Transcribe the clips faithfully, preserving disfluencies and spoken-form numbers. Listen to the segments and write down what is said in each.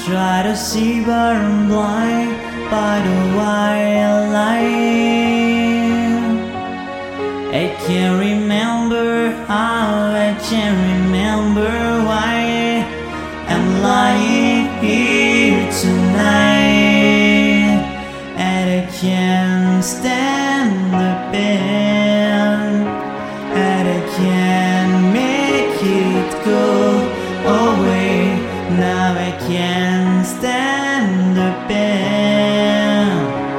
try to see, but I'm blind by the white light. I can't remember how, I can't remember why I'm lying here tonight, and I can't stand the pain, and I can't make it go away. Now I can't stand the pain.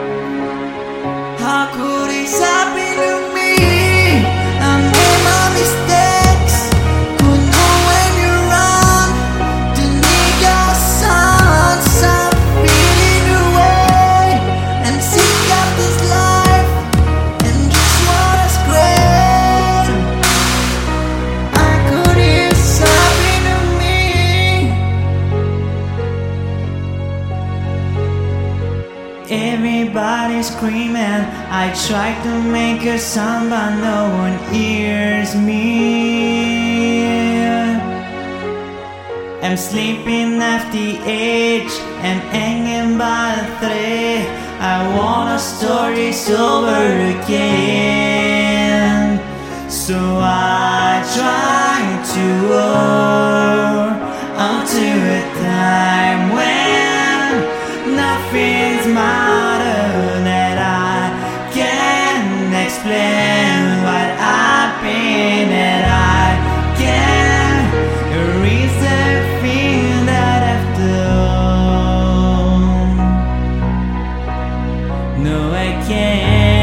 How could this happen to me? I made my mistakes. Could know when you're wrong. The nigga sounds I'm feeling away and sick of this life and just wanna scream. How could this happen to me? Everybody's screaming. I try to make a sound, but no one hears me. I'm sleeping at the edge and hanging by a thread. I want a story over again, so I try to hold until a time when nothing's matter, that I can explain what happened, that I can erase everything that I've done. No, I can't.